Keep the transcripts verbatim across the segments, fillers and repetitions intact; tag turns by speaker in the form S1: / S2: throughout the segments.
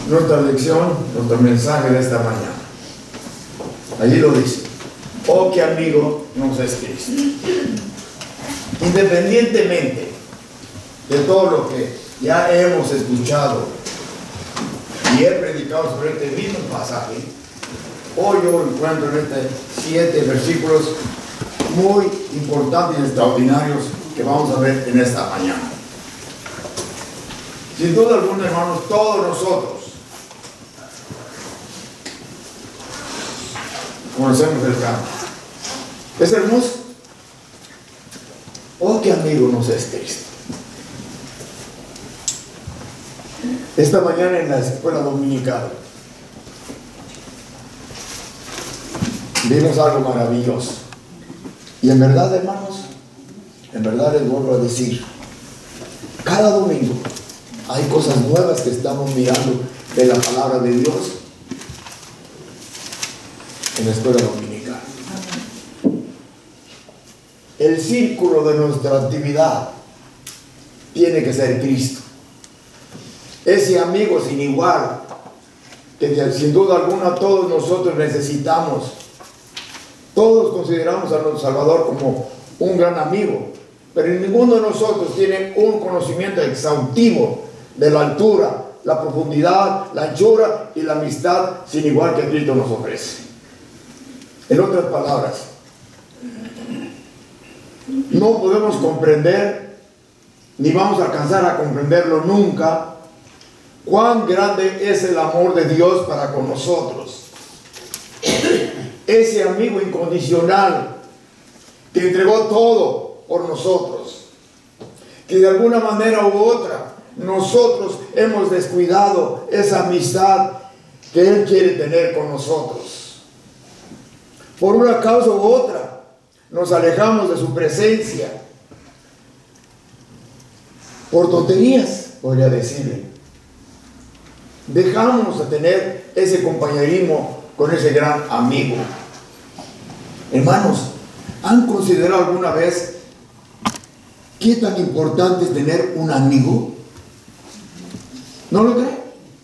S1: nuestra lección, nuestro mensaje de esta mañana. Allí lo dice: oh, qué amigo nos es Cristo. Independientemente de todo lo que ya hemos escuchado y he predicado sobre este mismo pasaje, hoy yo encuentro en estos siete versículos muy importantes y extraordinarios que vamos a ver en esta mañana. Sin duda alguna, hermanos, todos nosotros conocemos el canto. Es hermoso. Oh, qué amigo nos es Cristo. Esta mañana en la escuela dominical vimos algo maravilloso. Y en verdad, hermanos, en verdad les vuelvo a decir, cada domingo hay cosas nuevas que estamos mirando de la palabra de Dios en la escuela dominical. El círculo de nuestra actividad tiene que ser Cristo. Ese amigo sin igual, que sin duda alguna todos nosotros necesitamos. Todos consideramos a nuestro Salvador como un gran amigo, pero ninguno de nosotros tiene un conocimiento exhaustivo de la altura, la profundidad, la anchura y la amistad sin igual que Cristo nos ofrece. En otras palabras, no podemos comprender, ni vamos a alcanzar a comprenderlo nunca, cuán grande es el amor de Dios para con nosotros. Ese amigo incondicional que entregó todo por nosotros, que de alguna manera u otra nosotros hemos descuidado esa amistad que Él quiere tener con nosotros. Por una causa u otra nos alejamos de su presencia por tonterías, podría decirle. Dejamos de tener ese compañerismo con ese gran amigo. Hermanos, ¿han considerado alguna vez qué tan importante es tener un amigo? ¿No lo creen?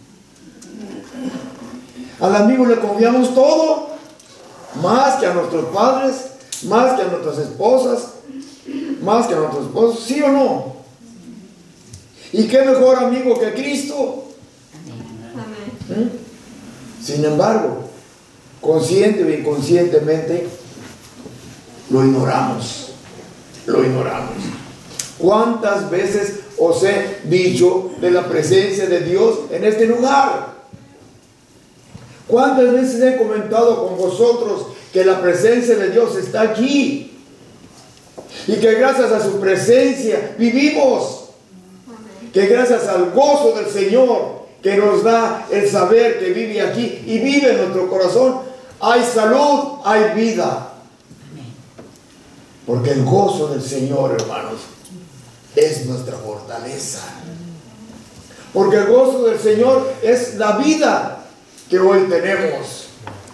S1: Al amigo le confiamos todo, más que a nuestros padres, más que a nuestras esposas, más que a nuestros esposos, ¿sí o no? ¿Y qué mejor amigo que Cristo? Amén. ¿Mm? Sin embargo, consciente o inconscientemente, lo ignoramos, lo ignoramos. ¿Cuántas veces os he dicho de la presencia de Dios en este lugar? ¿Cuántas veces he comentado con vosotros que la presencia de Dios está aquí? Y que gracias a su presencia vivimos. Que gracias al gozo del Señor que nos da el saber que vive aquí y vive en nuestro corazón, hay salud, hay vida. Porque el gozo del Señor, hermanos, es nuestra fortaleza. Porque el gozo del Señor es la vida que hoy tenemos.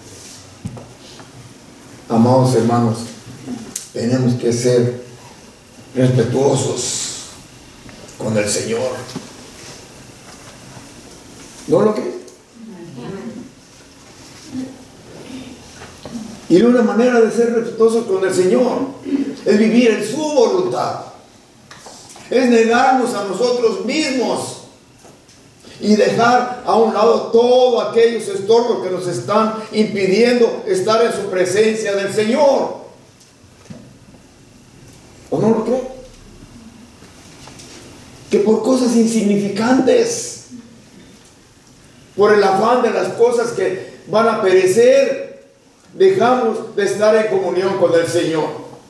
S1: Amados hermanos, tenemos que ser respetuosos con el Señor. ¿No lo creen? Y de una manera de ser respetuosos con el Señor es vivir en su voluntad. Es negarnos a nosotros mismos y dejar a un lado todos aquellos estorbos que nos están impidiendo estar en su presencia del Señor. ¿O no lo creen? Que por cosas insignificantes, por el afán de las cosas que van a perecer, dejamos de estar en comunión con el Señor.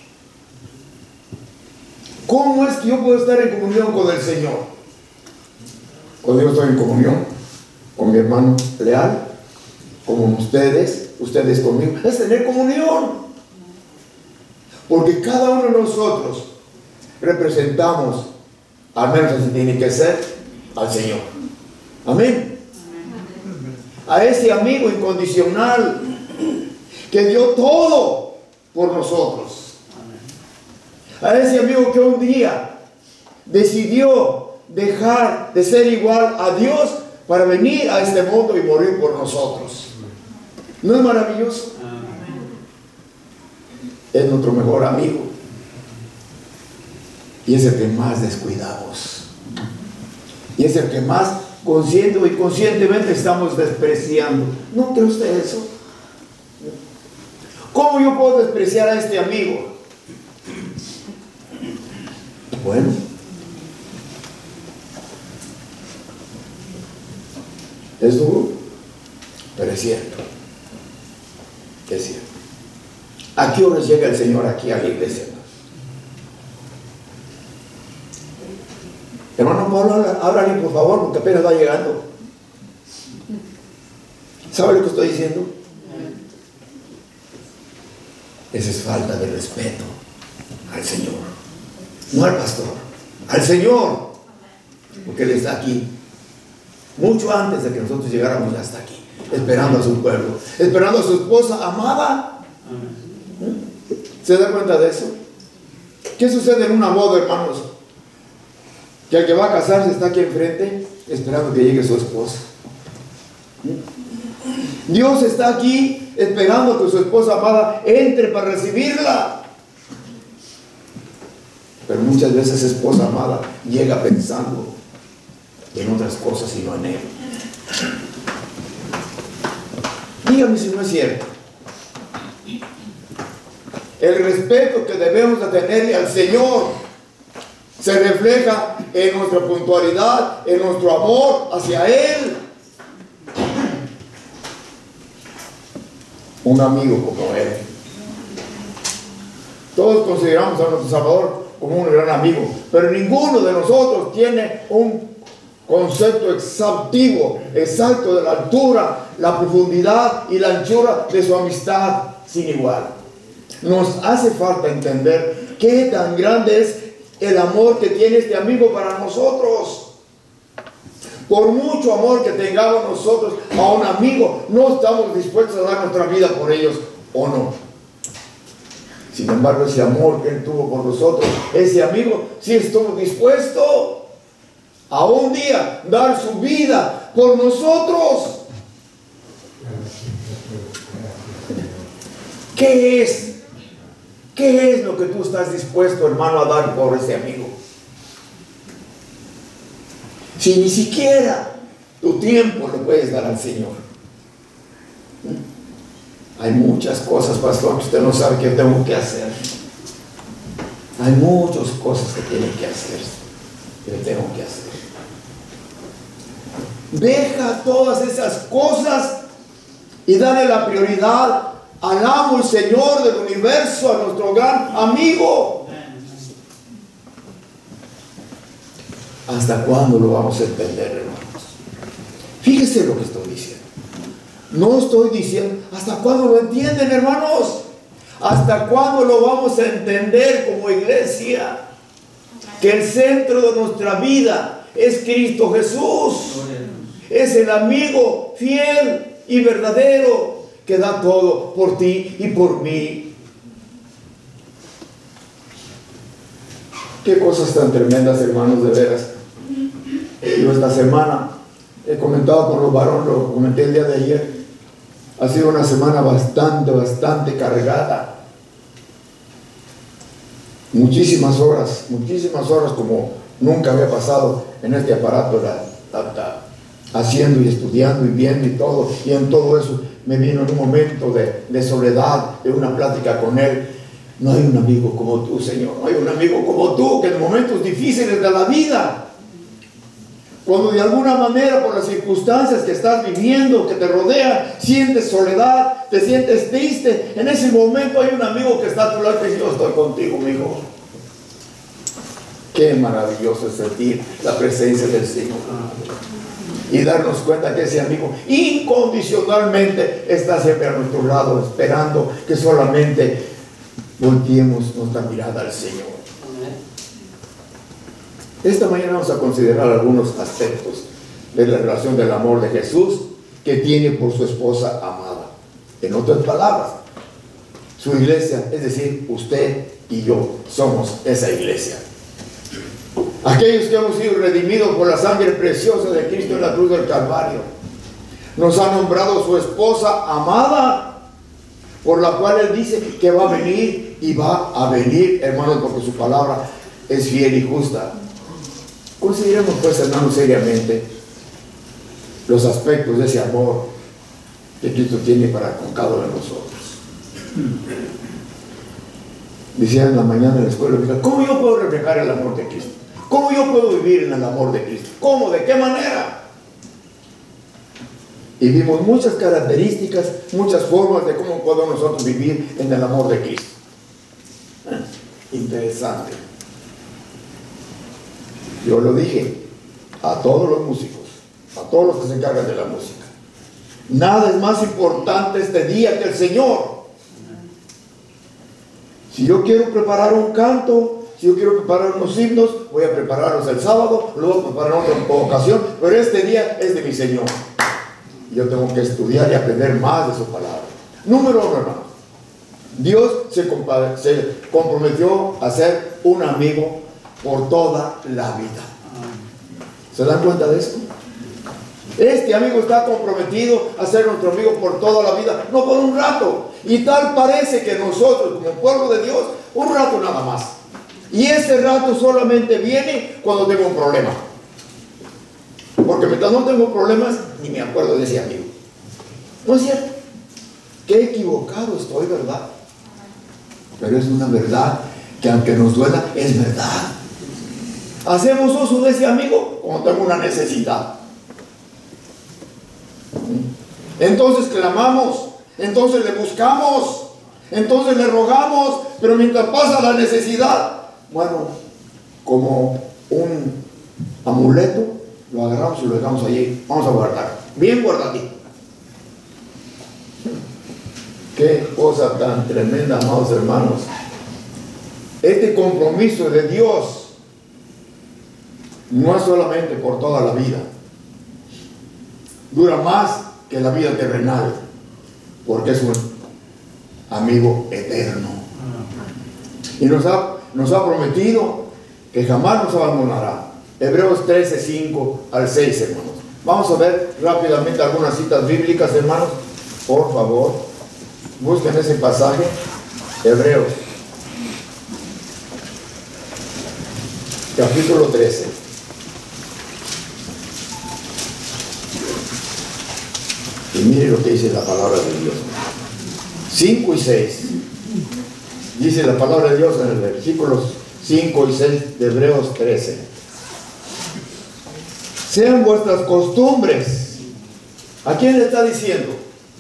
S1: ¿Cómo es que yo puedo estar en comunión con el Señor? Cuando yo estoy en comunión con mi hermano leal, como ustedes, ustedes conmigo, es tener comunión. Porque cada uno de nosotros representamos, al menos así tiene que ser, al Señor. Amén. A ese amigo incondicional que dio todo por nosotros. A ese amigo que un día decidió dejar de ser igual a Dios para venir a este mundo y morir por nosotros. ¿No es maravilloso? Es nuestro mejor amigo y es el que más descuidamos y es el que más consciente o inconscientemente estamos despreciando. ¿No cree usted eso? ¿Cómo yo puedo despreciar a este amigo? Bueno, es duro, pero es cierto. Es cierto. ¿A qué horas llega el Señor aquí a la iglesia? Hermano Pablo, ábrale por favor, porque apenas va llegando. ¿Sabe lo que estoy diciendo? Esa es falta de respeto al Señor, no al pastor, al Señor, porque Él está aquí mucho antes de que nosotros llegáramos. Ya está aquí, esperando a su pueblo, esperando a su esposa amada. ¿Se da cuenta de eso? ¿Qué sucede en una boda, hermanos? Que el que va a casarse está aquí enfrente esperando que llegue su esposa. Dios está aquí esperando que su esposa amada entre para recibirla. Pero muchas veces esa esposa amada llega pensando en otras cosas y no en Él. Dígame si no es cierto. El respeto que debemos de tenerle al Señor se refleja en nuestra puntualidad, en nuestro amor hacia Él. Un amigo como Él. Todos consideramos a nuestro Salvador como un gran amigo, pero ninguno de nosotros tiene un concepto exhaustivo, exacto de la altura, la profundidad y la anchura de su amistad sin igual. Nos hace falta entender qué tan grande es el amor que tiene este amigo para nosotros. Por mucho amor que tengamos nosotros a un amigo, no estamos dispuestos a dar nuestra vida por ellos, ¿o no? Sin embargo, ese amor que Él tuvo por nosotros, ese amigo sí estuvo dispuesto a un día dar su vida por nosotros. ¿Qué es? ¿Qué es lo que tú estás dispuesto, hermano, a dar por ese amigo? Si ni siquiera tu tiempo le puedes dar al Señor. Hay muchas cosas, pastor, que usted no sabe que tengo que hacer. Hay muchas cosas que tienen que hacer, que tengo que hacer. Deja todas esas cosas y dale la prioridad al amo y Señor del universo, a nuestro gran amigo. ¿Hasta cuándo lo vamos a entender, hermanos? Fíjese lo que estoy diciendo. No estoy diciendo, ¿hasta cuándo lo entienden, hermanos? ¿Hasta cuándo lo vamos a entender como iglesia? Que el centro de nuestra vida es Cristo Jesús. Es el amigo fiel y verdadero que da todo por ti y por mí. Qué cosas tan tremendas, hermanos, de veras. Yo esta semana he comentado con los varones, lo comenté el día de ayer. Ha sido una semana bastante, bastante cargada. Muchísimas horas, muchísimas horas como nunca había pasado en este aparato, la, la, la, haciendo y estudiando y viendo y todo. Y en todo eso me vino en un momento de, de soledad, de una plática con Él. No hay un amigo como tú, Señor. No hay un amigo como tú que en momentos difíciles de la vida, cuando de alguna manera por las circunstancias que estás viviendo, que te rodean, sientes soledad, te sientes triste, en ese momento hay un amigo que está a tu lado y dice: yo estoy contigo, mi hijo. Qué maravilloso es sentir la presencia del Señor y darnos cuenta que ese amigo incondicionalmente está siempre a nuestro lado, esperando que solamente volteemos nuestra mirada al Señor. Esta mañana vamos a considerar algunos aspectos de la relación del amor de Jesús que tiene por su esposa amada. En otras palabras, su iglesia, es decir, usted y yo somos esa iglesia. Aquellos que hemos sido redimidos por la sangre preciosa de Cristo en la cruz del Calvario. Nos ha nombrado su esposa amada, por la cual Él dice que va a venir y va a venir, hermanos, porque su palabra es fiel y justa. Consideremos pues, hermanos, seriamente los aspectos de ese amor que Cristo tiene para con cada uno de nosotros. Decía en la mañana en la escuela, ¿cómo yo puedo reflejar el amor de Cristo? ¿Cómo yo puedo vivir en el amor de Cristo? ¿Cómo? ¿De qué manera? Y vimos muchas características, muchas formas de cómo podemos nosotros vivir en el amor de Cristo. Interesante. Yo lo dije a todos los músicos, a todos los que se encargan de la música. Nada es más importante este día que el Señor. Si yo quiero preparar un canto, si yo quiero preparar unos himnos, voy a prepararlos el sábado, luego voy a preparar otra ocasión, pero este día es de mi Señor. Yo tengo que estudiar y aprender más de su palabra. Número uno, hermano. Dios se, se comprometió a ser un amigo por toda la vida. ¿Se dan cuenta de eso? Este amigo está comprometido a ser nuestro amigo por toda la vida, no por un rato. Y tal parece que nosotros, como pueblo de Dios, un rato nada más. Y ese rato solamente viene cuando tengo un problema. Porque mientras no tengo problemas, ni me acuerdo de ese amigo. ¿No es cierto? Qué equivocado estoy, ¿verdad? Pero es una verdad que aunque nos duela, es verdad. Hacemos uso de ese amigo cuando tengo una necesidad. Entonces clamamos, entonces le buscamos, entonces le rogamos, pero mientras pasa la necesidad, bueno, como un amuleto, lo agarramos y lo dejamos allí. Vamos a guardar, bien guardadito. Qué cosa tan tremenda, amados hermanos. Este compromiso de Dios no es solamente por toda la vida, dura más que la vida terrenal, porque es un amigo eterno. Y nos ha, nos ha prometido que jamás nos abandonará. Hebreos trece, cinco al seis, hermanos. Vamos a ver rápidamente algunas citas bíblicas, hermanos. Por favor, busquen ese pasaje. Hebreos, capítulo trece. Y mire lo que dice la palabra de Dios. cinco y seis. Dice la palabra de Dios en el versículos cinco y seis de Hebreos trece. Sean vuestras costumbres. ¿A quién le está diciendo?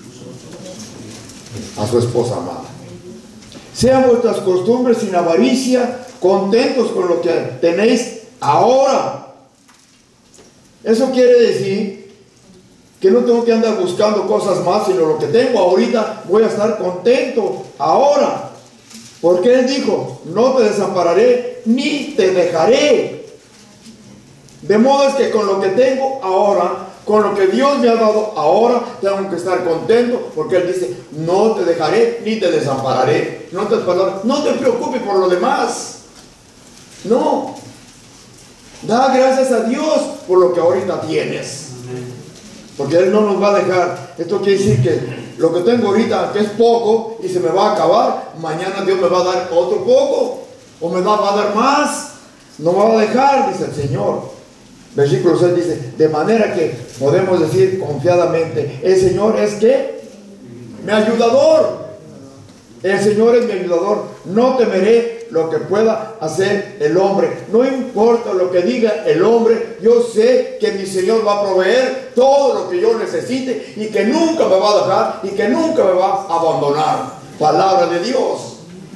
S1: A su esposa amada. Sean vuestras costumbres sin avaricia, contentos con lo que tenéis ahora. Eso quiere decir que no tengo que andar buscando cosas más, sino lo que tengo ahorita, voy a estar contento ahora. Porque Él dijo, no te desampararé, ni te dejaré. De modo es que con lo que tengo ahora, con lo que Dios me ha dado ahora, tengo que estar contento, porque Él dice, no te dejaré, ni te desampararé. En otras palabras, no te preocupes por lo demás. No. Da gracias a Dios por lo que ahorita tienes. Porque Él no nos va a dejar. Esto quiere decir que lo que tengo ahorita, que es poco, y se me va a acabar, mañana Dios me va a dar otro poco, o me va a dar más. No me va a dejar, dice el Señor. Versículo seis dice, de manera que podemos decir confiadamente, el Señor es que mi ayudador. El Señor es mi ayudador. No temeré lo que pueda hacer el hombre. No importa lo que diga el hombre, yo sé que mi Señor va a proveer todo lo que yo necesite y que nunca me va a dejar y que nunca me va a abandonar. Palabra de Dios.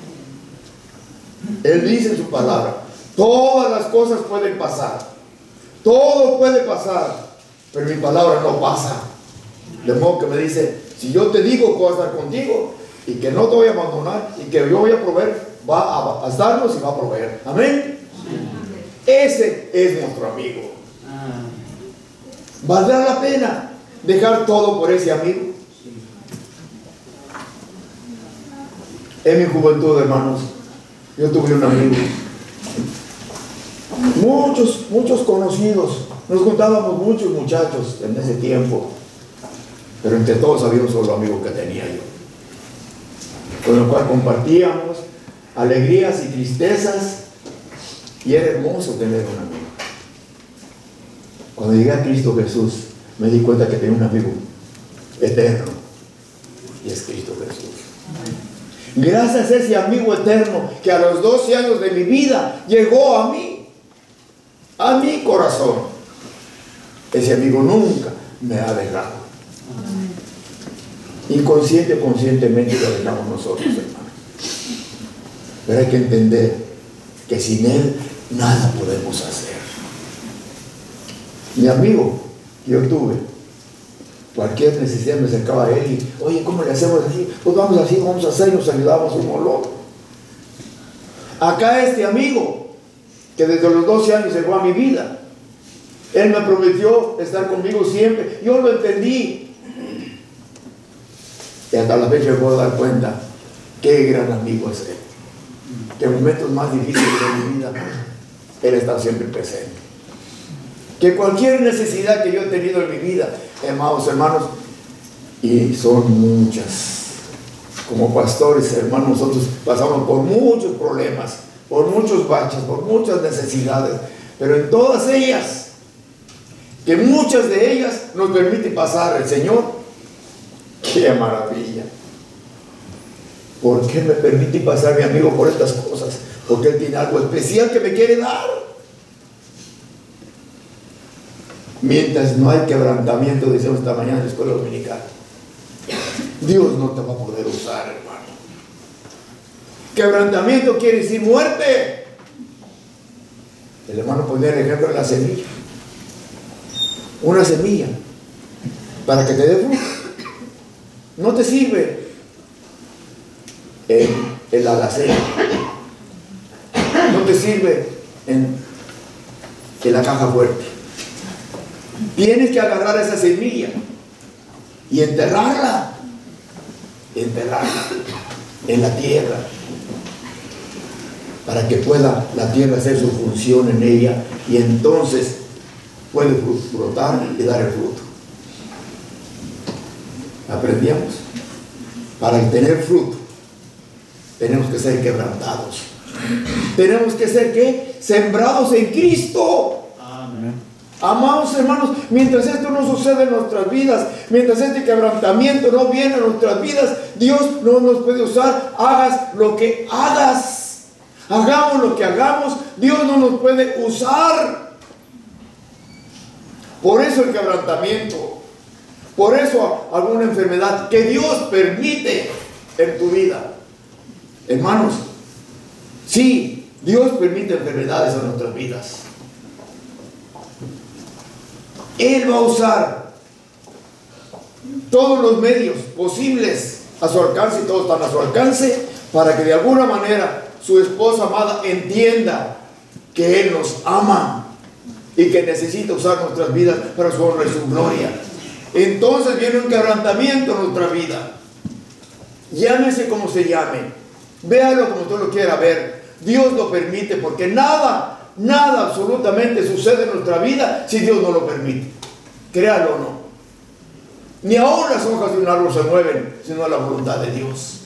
S1: Él dice en su palabra, todas las cosas pueden pasar. Todo puede pasar, pero mi palabra no pasa. De modo que me dice, si yo te digo que voy a estar contigo y que no te voy a abandonar y que yo voy a proveer, va a estarnos y va a proveer. Amén. Sí. Ese es nuestro amigo. ¿Valdrá la pena dejar todo por ese amigo? Sí. En mi juventud, hermanos, yo tuve un amigo. Muchos, muchos conocidos. Nos juntábamos muchos muchachos en ese tiempo. Pero entre todos había un solo amigo que tenía yo, con el cual compartíamos alegrías y tristezas, y era hermoso tener un amigo. Cuando llegué a Cristo Jesús, me di cuenta que tenía un amigo eterno, y es Cristo Jesús. Gracias a ese amigo eterno que a los doce años de mi vida llegó a mí, a mi corazón, ese amigo nunca me ha dejado. Inconsciente o conscientemente lo dejamos nosotros, hermanos. Pero hay que entender que sin Él nada podemos hacer. Mi amigo que yo tuve, cualquier necesidad me acercaba a él y, oye, ¿cómo le hacemos así? Pues vamos así, vamos a hacer, y nos ayudamos uno al otro. Acá este amigo, que desde los doce años llegó a mi vida, él me prometió estar conmigo siempre. Yo lo entendí. Y hasta la fecha me puedo dar cuenta qué gran amigo es él. Que en momentos más difíciles de mi vida, él está siempre presente. Que cualquier necesidad que yo he tenido en mi vida, amados hermanos, y son muchas. Como pastores, hermanos, nosotros pasamos por muchos problemas, por muchos baches, por muchas necesidades, pero en todas ellas, que muchas de ellas nos permite pasar el Señor. ¡Qué maravilla! ¿Por qué me permite pasar mi amigo por estas cosas? Porque Él tiene algo especial que me quiere dar. Mientras no hay quebrantamiento, decimos esta mañana en la escuela dominical, Dios no te va a poder usar, hermano. Quebrantamiento quiere decir muerte. El hermano ponía el ejemplo de la semilla. Una semilla, para que te dé fruto, no te sirve en el alacena, no te sirve en, en la caja fuerte. Tienes que agarrar esa semilla y enterrarla, enterrarla en la tierra, para que pueda la tierra hacer su función en ella, y entonces puede brotar y dar el fruto. Aprendíamos, para tener fruto tenemos que ser quebrantados, tenemos que ser ¿qué? Sembrados en Cristo. Amén. Amados hermanos, mientras esto no sucede en nuestras vidas, mientras este quebrantamiento no viene a nuestras vidas, Dios no nos puede usar. Hagas lo que hagas, hagamos lo que hagamos, Dios no nos puede usar. Por eso el quebrantamiento, por eso alguna enfermedad que Dios permite en tu vida. Hermanos, sí, Dios permite enfermedades en nuestras vidas. Él va a usar todos los medios posibles a su alcance, y todos están a su alcance, para que de alguna manera su esposa amada entienda que Él nos ama y que necesita usar nuestras vidas para su honra y su gloria. Entonces viene un quebrantamiento en nuestra vida. Llámese como se llame, véalo como usted lo quiera ver. Dios lo permite, porque nada, nada absolutamente sucede en nuestra vida si Dios no lo permite. Créalo o no. Ni aún las hojas de un árbol se mueven sino a la voluntad de Dios.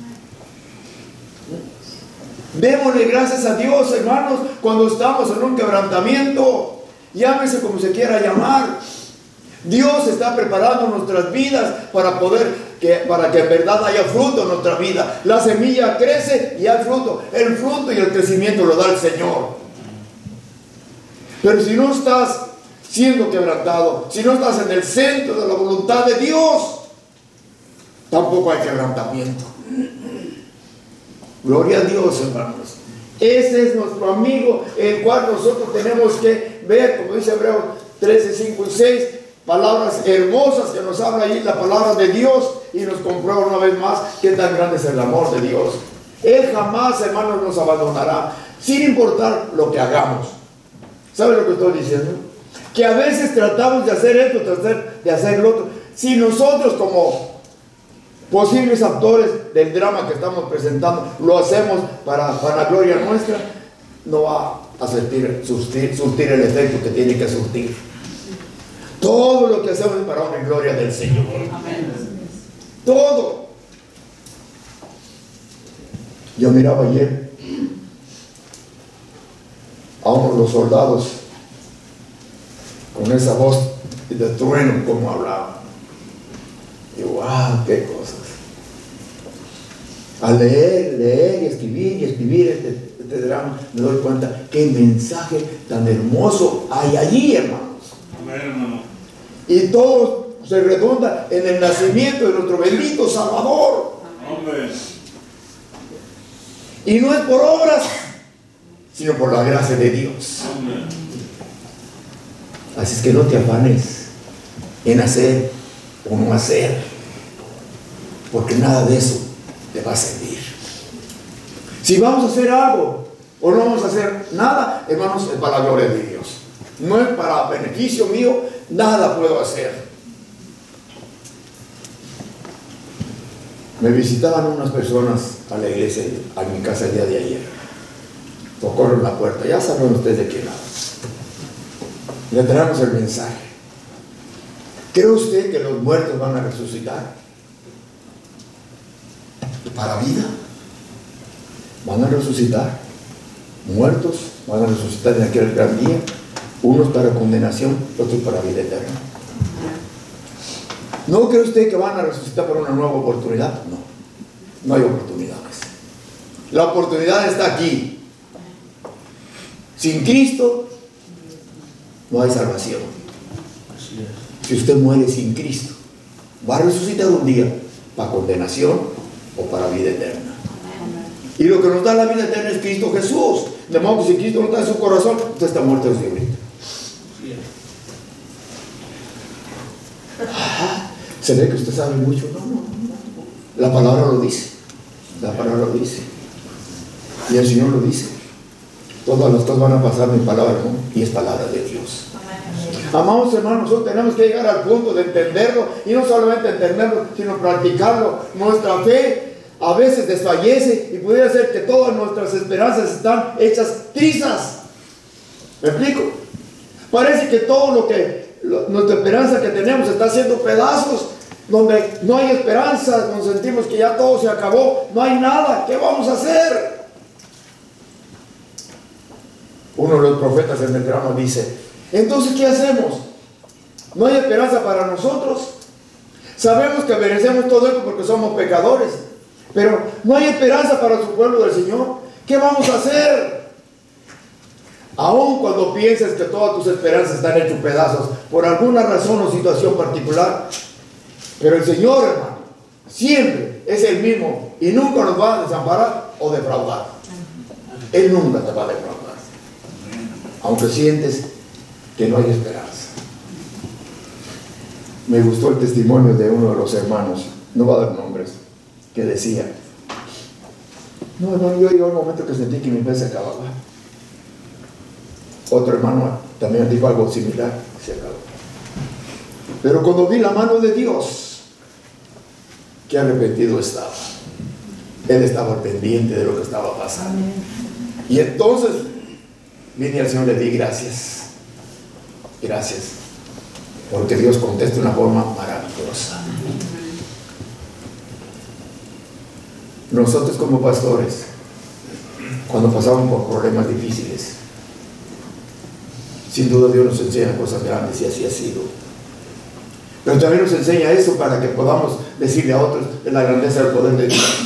S1: Démosle gracias a Dios, hermanos, cuando estamos en un quebrantamiento, llámese como se quiera llamar. Dios está preparando nuestras vidas para poder, que, para que en verdad haya fruto en nuestra vida. La semilla crece y hay fruto. El fruto y el crecimiento lo da el Señor. Pero si no estás siendo quebrantado, si no estás en el centro de la voluntad de Dios, tampoco hay quebrantamiento. Gloria a Dios, hermanos. Ese es nuestro amigo, el cual nosotros tenemos que ver, como dice Hebreos trece, cinco y seis, palabras hermosas que nos habla ahí la palabra de Dios, y nos comprueba una vez más qué tan grande es el amor de Dios. Él jamás, hermanos, nos abandonará, sin importar lo que hagamos. ¿Sabe lo que estoy diciendo? Que a veces tratamos de hacer esto, de hacer, de hacer lo otro. Si nosotros, como posibles actores del drama que estamos presentando, lo hacemos para vanagloria nuestra, no va a surtir, surtir, surtir el efecto que tiene que surtir. Todo lo que hacemos es para honra y gloria del Señor. Amén. Todo. Yo miraba ayer a uno de los soldados con esa voz de trueno como hablaba. Y wow, qué cosas. Al leer, leer y escribir y escribir este, este drama, me doy cuenta qué mensaje tan hermoso hay allí, hermanos. Amén, hermano. Y todo se redunda en el nacimiento de nuestro bendito Salvador. Amén. Y no es por obras, sino por la gracia de Dios. Amén. Así es que no te afanes en hacer o no hacer, porque nada de eso te va a servir. Si vamos a hacer algo o no vamos a hacer nada, hermanos, es para la gloria de Dios. No es para beneficio mío, nada puedo hacer. Me visitaban unas personas a la iglesia, a mi casa el día de ayer. Tocaron la puerta, ya saben ustedes de qué lado. Le traemos el mensaje. ¿Cree usted que los muertos van a resucitar? ¿Para vida? ¿Van a resucitar? Muertos van a resucitar en aquel gran día. Unos para condenación, otros para vida eterna. ¿No cree usted que van a resucitar para una nueva oportunidad? No, no hay oportunidades. La oportunidad está aquí. Sin Cristo no hay salvación. Si usted muere sin Cristo, va a resucitar un día para condenación o para vida eterna. Y lo que nos da la vida eterna es Cristo Jesús. De modo que si Cristo no está en su corazón, usted está muerto desde ahorita. Se ve que usted sabe mucho. No, no, no. La palabra lo dice. La palabra lo dice. Y el Señor lo dice. Todas las cosas van a pasar en palabra, ¿no? Y es palabra de Dios. Amados hermanos, nosotros tenemos que llegar al punto de entenderlo. Y no solamente entenderlo, sino practicarlo. Nuestra fe a veces desfallece y pudiera ser que todas nuestras esperanzas están hechas trizas. ¿Me explico? Parece que todo lo que lo, nuestra esperanza que tenemos está haciendo pedazos, donde no hay esperanza, nos sentimos que ya todo se acabó, no hay nada. ¿Qué vamos a hacer? Uno de los profetas en el drama dice: entonces, ¿qué hacemos? ¿No hay esperanza para nosotros? Sabemos que merecemos todo esto porque somos pecadores, pero no hay esperanza para su pueblo del Señor. ¿Qué vamos a hacer? Aun cuando pienses que todas tus esperanzas están hechas pedazos por alguna razón o situación particular, pero el Señor, hermano, siempre es el mismo y nunca nos va a desamparar o defraudar. Él nunca te va a defraudar, aunque sientes que no hay esperanza. Me gustó el testimonio de uno de los hermanos, no va a dar nombres, que decía: no, hermano, yo llegó un momento que sentí que mi fe se acababa. Otro hermano también dijo algo similar, se acabó. Pero cuando vi la mano de Dios, qué arrepentido estaba. Él estaba pendiente de lo que estaba pasando. Y entonces vine al Señor y le di gracias. Gracias. Porque Dios contesta de una forma maravillosa. Nosotros como pastores, cuando pasamos por problemas difíciles, sin duda Dios nos enseña cosas grandes y así ha sido. Pero también nos enseña eso para que podamos decirle a otros de la grandeza del poder de Dios.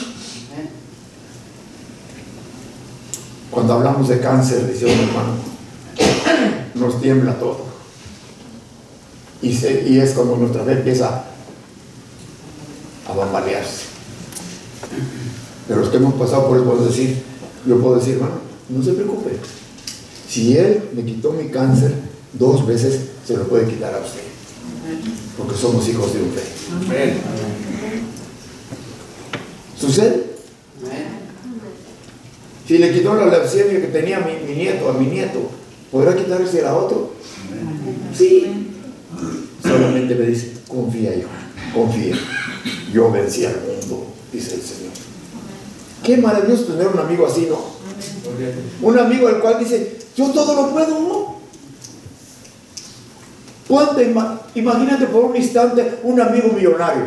S1: Cuando hablamos de cáncer, decía un hermano, nos tiembla todo. Y, se, y es cuando nuestra fe empieza a bambalearse. Pero los que hemos pasado por eso podemos decir, yo puedo decir, hermano, no se preocupe. Si Él me quitó mi cáncer dos veces, se lo puede quitar a usted. Porque somos hijos de un rey. Amén. ¿Sucede? Si le quitó la leucemia que tenía mi, mi nieto a mi nieto, ¿podrá quitarse a otro? Sí. Solamente me dice, confía, hijo, confía. Yo vencí al mundo, dice el Señor. Qué maravilloso tener un amigo así, ¿no? Un amigo al cual dice, yo todo lo puedo, ¿no? Ponte, imagínate por un instante un amigo millonario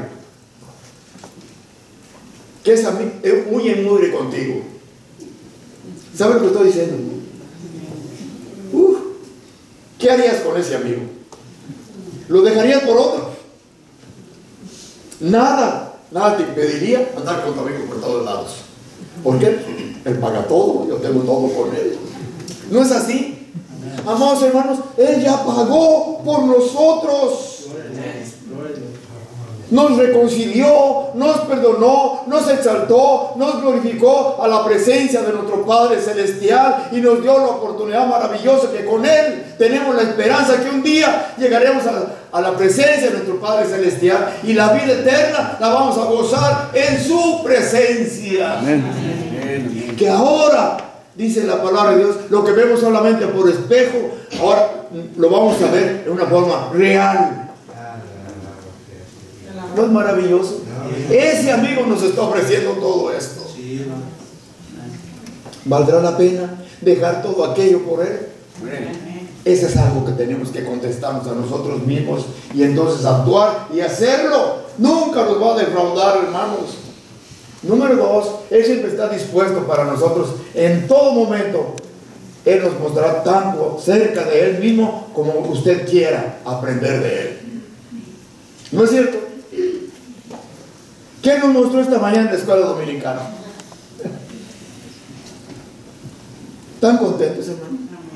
S1: que es muy en mugre contigo. ¿Sabes lo que estoy diciendo? Uf, ¿qué harías con ese amigo? ¿Lo dejarías por otro? Nada, nada te impediría andar con tu amigo por todos lados. ¿Por qué? Él paga todo, yo tengo todo con él. ¿No es así? Amados hermanos, Él ya pagó por nosotros. Nos reconcilió, nos perdonó, nos exaltó, nos glorificó a la presencia de nuestro Padre Celestial y nos dio la oportunidad maravillosa que con Él tenemos la esperanza que un día llegaremos a la, a la presencia de nuestro Padre Celestial y la vida eterna la vamos a gozar en su presencia. Amén. Que ahora, dice la palabra de Dios, lo que vemos solamente por espejo, ahora lo vamos a ver de una forma real. ¿No es maravilloso? Ese amigo nos está ofreciendo todo esto. ¿Valdrá la pena dejar todo aquello por Él? Ese es algo que tenemos que contestarnos a nosotros mismos y entonces actuar y hacerlo. Nunca nos va a defraudar, hermanos. Número dos, Él siempre está dispuesto para nosotros en todo momento. Él nos mostrará tanto cerca de Él mismo como usted quiera aprender de Él. ¿No es cierto? ¿Qué nos mostró esta mañana en la escuela dominicana? ¿Están contentos, hermano?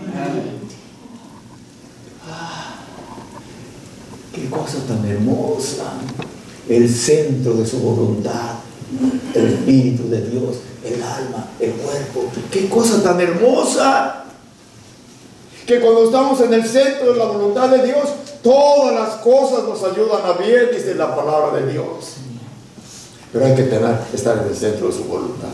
S1: Ah, qué cosa tan hermosa. El centro de su voluntad, el Espíritu de Dios, el alma, el cuerpo. Qué cosa tan hermosa. Que cuando estamos en el centro de la voluntad de Dios, todas las cosas nos ayudan a bien, dice la palabra de Dios. Pero hay que tener, estar en el centro de su voluntad.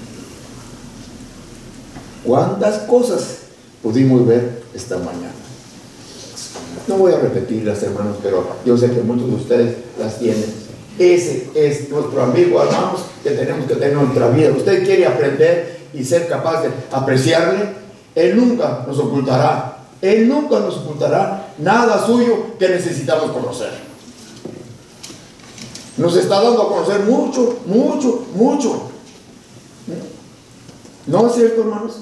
S1: ¿Cuántas cosas pudimos ver esta mañana? No voy a repetirlas, hermanos, pero yo sé que muchos de ustedes las tienen. Ese es nuestro amigo, hermanos, que tenemos que tener en nuestra vida. Usted quiere aprender y ser capaz de apreciarle. Él nunca nos ocultará. Él nunca nos ocultará nada suyo que necesitamos conocer. Nos está dando a conocer mucho, mucho, mucho. ¿No es cierto, hermanos?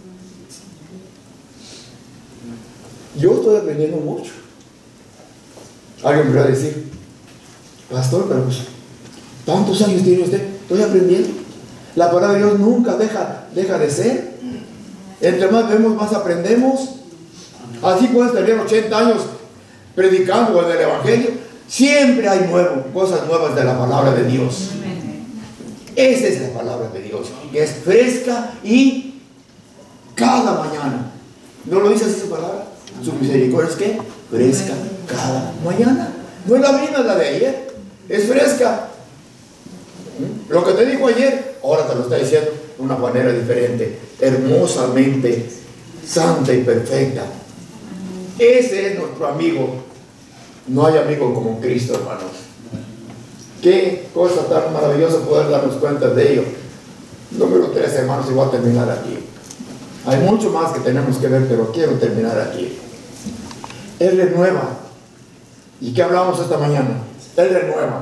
S1: Yo estoy aprendiendo mucho. Alguien me va a decir, pastor, pero pues, ¿tantos años tiene usted? Estoy aprendiendo. La palabra de Dios nunca deja, deja de ser. Entre más vemos, más aprendemos. Así puedes tener ochenta años predicando en el Evangelio. Siempre hay nuevo, cosas nuevas de la palabra de Dios. Esa es la palabra de Dios, que es fresca y cada mañana. ¿No lo dice así su palabra? Su misericordia es que fresca cada mañana. No es la misma la de ayer, es fresca. Lo que te dijo ayer, ahora te lo está diciendo de una manera diferente, hermosamente santa y perfecta. Ese es nuestro amigo. No hay amigo como Cristo, hermanos. Qué cosa tan maravillosa poder darnos cuenta de ello. Número tres, hermanos, y voy a terminar aquí. Hay mucho más que tenemos que ver, pero quiero terminar aquí. Él renueva. ¿Y qué hablamos esta mañana? Él renueva.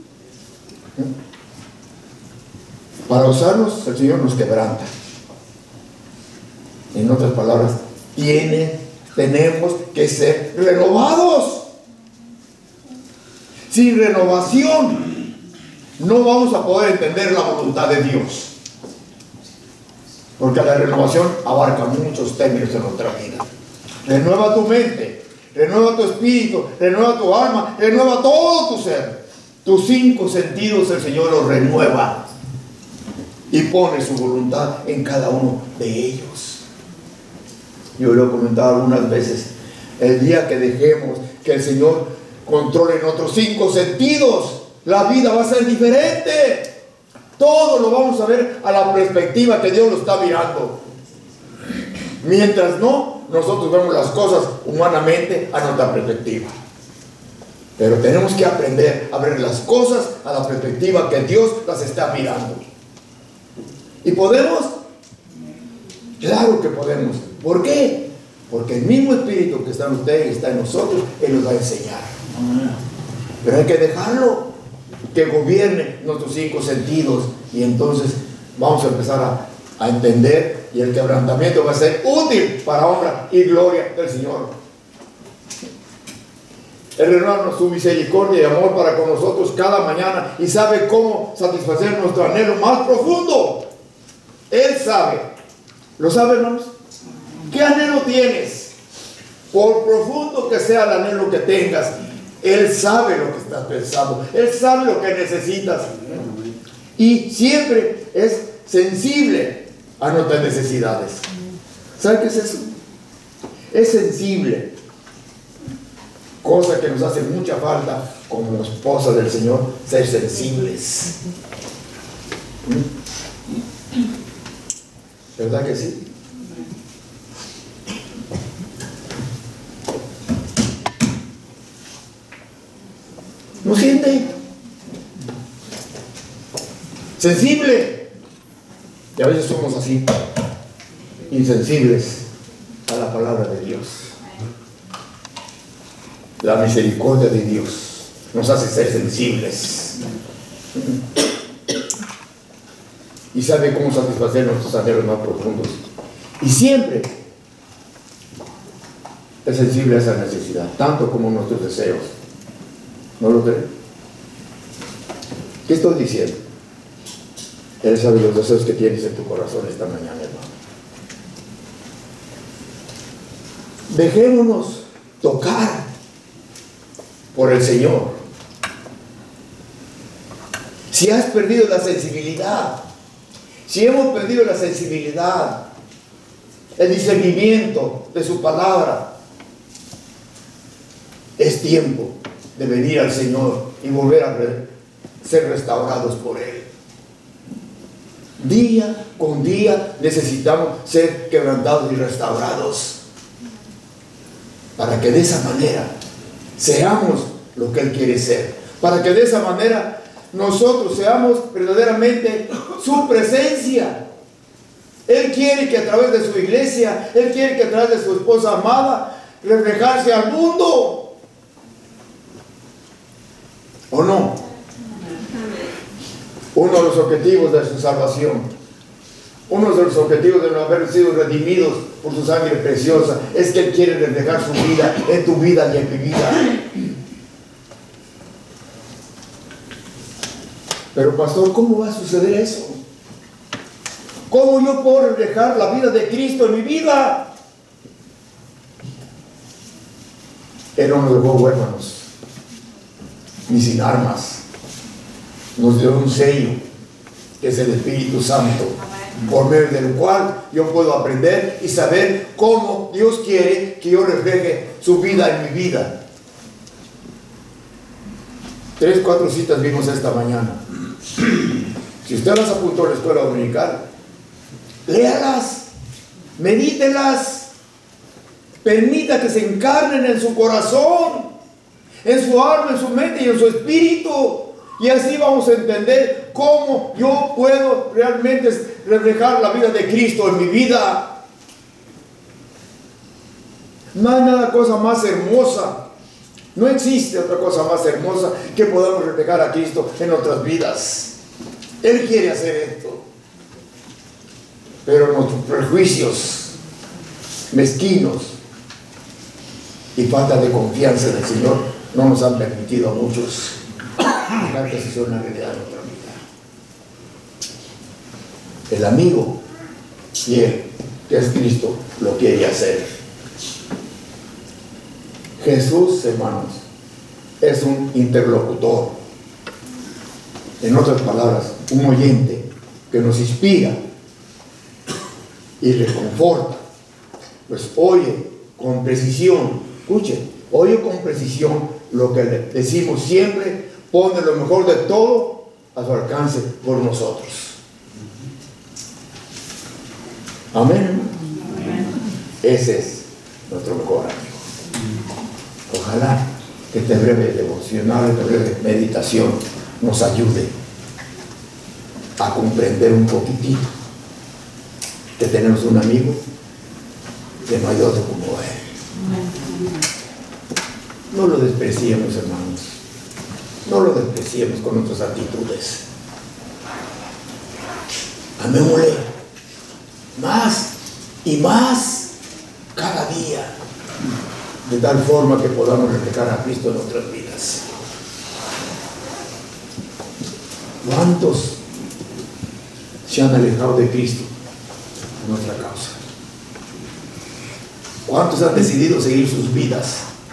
S1: Para usarnos, el Señor nos quebranta. En otras palabras, tiene, tenemos que ser renovados. Sin renovación no vamos a poder entender la voluntad de Dios, porque la renovación abarca muchos términos de nuestra vida. Renueva tu mente, renueva tu espíritu, renueva tu alma, renueva todo tu ser. Tus cinco sentidos el Señor los renueva y pone su voluntad en cada uno de ellos. Yo lo he comentado algunas veces. El día que dejemos que el Señor controle en otros cinco sentidos, la vida va a ser diferente. Todo lo vamos a ver a la perspectiva que Dios lo está mirando. Mientras no, nosotros vemos las cosas humanamente a nuestra perspectiva. Pero tenemos que aprender a ver las cosas a la perspectiva que Dios las está mirando. Y podemos Claro que podemos. ¿Por qué? Porque el mismo Espíritu que está en usted y está en nosotros, Él nos va a enseñar. Pero hay que dejarlo que gobierne nuestros cinco sentidos, y entonces vamos a empezar a, a entender, y el quebrantamiento va a ser útil para honra y gloria del Señor. Él renueva su misericordia y amor para con nosotros cada mañana y sabe cómo satisfacer nuestro anhelo más profundo. Él sabe. ¿Lo sabe, hermanos? ¿Qué anhelo tienes? Por profundo que sea el anhelo que tengas, Él sabe lo que estás pensando. Él sabe lo que necesitas. Y siempre es sensible a nuestras necesidades. ¿Sabe qué es eso? Es sensible. Cosa que nos hace mucha falta como esposa del Señor, ser sensibles. ¿Verdad que sí? ¿No siente? Sensible. Y a veces somos así, insensibles a la palabra de Dios. La misericordia de Dios nos hace ser sensibles. Y sabe cómo satisfacer nuestros anhelos más profundos. Y siempre es sensible a esa necesidad, tanto como nuestros deseos. ¿No lo creen? ¿Qué estoy diciendo? Él sabe los deseos que tienes en tu corazón esta mañana, hermano. Dejémonos tocar por el Señor. Si has perdido la sensibilidad, si hemos perdido la sensibilidad, el discernimiento de su palabra, es tiempo de venir al Señor y volver a ser restaurados por Él. Día con día necesitamos ser quebrantados y restaurados, para que de esa manera seamos lo que Él quiere ser, para que de esa manera nosotros seamos verdaderamente su presencia. Él quiere que a través de su iglesia, Él quiere que a través de su esposa amada, reflejarse al mundo. ¿O no? Uno de los objetivos de su salvación, uno de los objetivos de no haber sido redimidos por su sangre preciosa, es que Él quiere reflejar su vida en tu vida y en mi vida. Pero pastor, ¿cómo va a suceder eso? ¿Cómo yo puedo reflejar la vida de Cristo en mi vida? Él no nos dejó huérfanos, ni sin armas. Nos dio un sello, que es el Espíritu Santo, por medio del cual yo puedo aprender y saber cómo Dios quiere que yo refleje su vida en mi vida. Tres, cuatro citas vimos esta mañana. Si usted las apuntó en la escuela dominical, léalas, medítelas, permita que se encarnen en su corazón, en su alma, en su mente y en su espíritu. Y así vamos a entender cómo yo puedo realmente reflejar la vida de Cristo en mi vida. No hay nada cosa más hermosa. No existe otra cosa más hermosa que podamos reflejar a Cristo en nuestras vidas. Él quiere hacer esto. Pero nuestros prejuicios mezquinos y falta de confianza en el Señor no nos han permitido a muchos dejar que se sea una realidad en nuestra vida. El amigo fiel, que es Cristo, lo quiere hacer. Jesús, hermanos, es un interlocutor. En otras palabras, un oyente que nos inspira y reconforta. Pues oye con precisión, escuche, oye con precisión lo que le decimos siempre, pone lo mejor de todo a su alcance por nosotros. Amén. Amén. Ese es nuestro mejor amigo. Ojalá que este breve devocional, esta breve meditación nos ayude a comprender un poquitito que tenemos un amigo de mayor como Él. No lo despreciemos, hermanos. No lo despreciemos con nuestras actitudes. Amémosle más y más cada día, de tal forma que podamos reflejar a Cristo en nuestras vidas. ¿Cuántos se han alejado de Cristo en nuestra causa? ¿Cuántos han decidido seguir sus vidas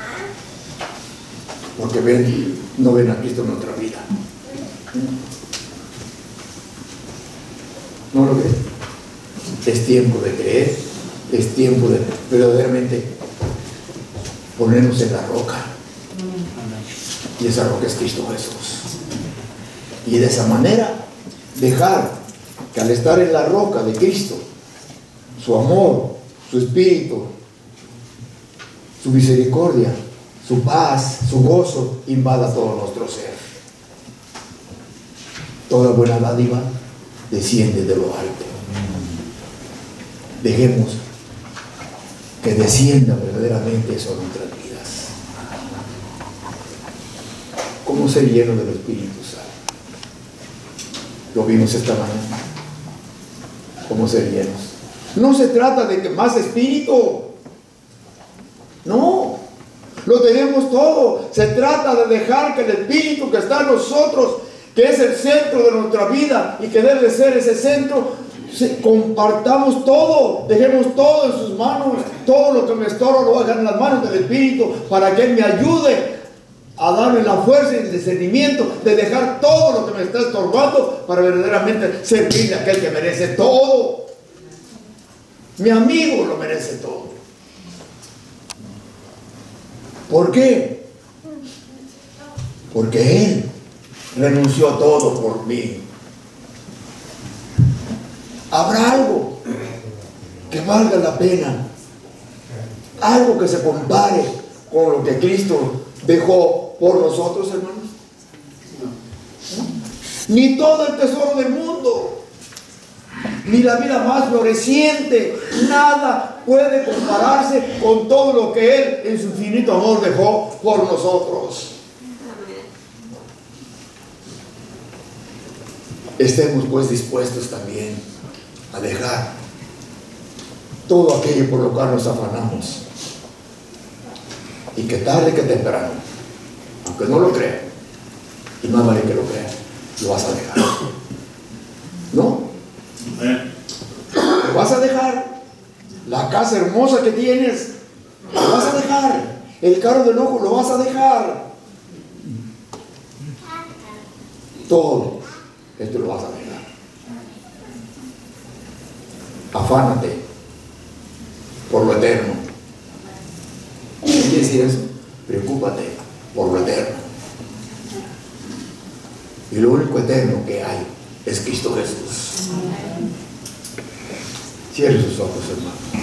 S1: porque ven, no ven a Cristo en nuestra vida? ¿No lo ven? Es tiempo de creer, es tiempo de verdaderamente ponernos en la roca. Y esa roca es Cristo Jesús. Y de esa manera dejar que al estar en la roca de Cristo, su amor, su espíritu, su misericordia, su paz, su gozo, invada todo nuestro ser. Toda buena dádiva desciende de lo alto. Dejemos que descienda verdaderamente sobre nuestras vidas. ¿Cómo ser lleno del Espíritu Santo? Lo vimos esta mañana. ¿Cómo ser llenos? No se trata de que más espíritu. No. Lo tenemos todo. Se trata de dejar que el Espíritu que está en nosotros, que es el centro de nuestra vida y que debe ser ese centro, compartamos todo, dejemos todo en sus manos. Todo lo que me estorba lo voy a dejar en las manos del Espíritu para que Él me ayude a darme la fuerza y el discernimiento de dejar todo lo que me está estorbando para verdaderamente servirle a aquel que merece todo. Mi amigo lo merece todo. ¿Por qué? Porque Él renunció a todo por mí. ¿Habrá algo que valga la pena? Algo que se compare con lo que Cristo dejó por nosotros, hermanos. Ni todo el tesoro del mundo, ni la vida más floreciente, nada puede compararse con todo lo que Él en su infinito amor dejó por nosotros. Estemos pues dispuestos también a dejar todo aquello por lo cual nos afanamos, y que tarde que temprano, aunque no lo crean, y más vale que lo crean, lo vas a dejar. ¿No? Lo vas a dejar. La casa hermosa que tienes, lo vas a dejar. El carro de lujo, lo vas a dejar. Todo esto lo vas a dejar. Afánate por lo eterno. ¿Qué quiere decir eso? Preocúpate por lo eterno. Y lo único eterno que hay es Cristo Jesús. Cierre sus ojos, hermano.